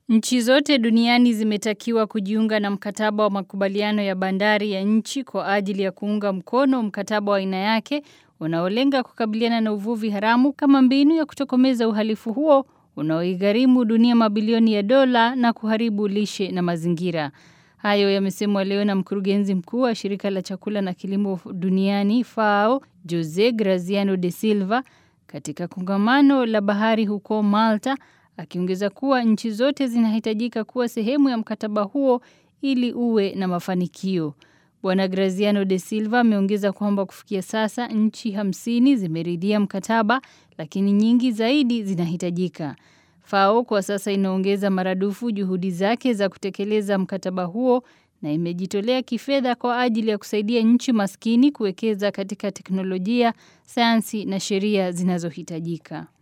Nchi zote duniani zimetakiwa kujiunga na mkataba wa makubaliano ya bandari ya nchi kwa ajili ya kuunga mkono mkataba wa aina yake unaolenga kukabiliana na uvuvi haramu kama mbinu ya kutokomeza uhalifu huo unaoigharimu dunia mabilioni ya dola na kuharibu lishe na mazingira. Hayo yamesemwa leo na mkurugenzi mkuu wa shirika la chakula na kilimo duniani FAO, Jose Graziano de Silva, katika kongamano la bahari huko Malta, akiongeza kuwa nchi zote zinahitajika kuwa sehemu ya mkataba huo ili uwe na mafanikio. Bwana Graziano de Silva ameongeza kwamba kufikia sasa nchi 50 zimeridhia mkataba, lakini nyingi zaidi zinahitajika. FAO kwa sasa inaongeza maradufu juhudi zake za kutekeleza mkataba huo na imejitolea kifedha kwa ajili ya kusaidia nchi maskini kuwekeza katika teknolojia, sayansi na sheria zinazohitajika.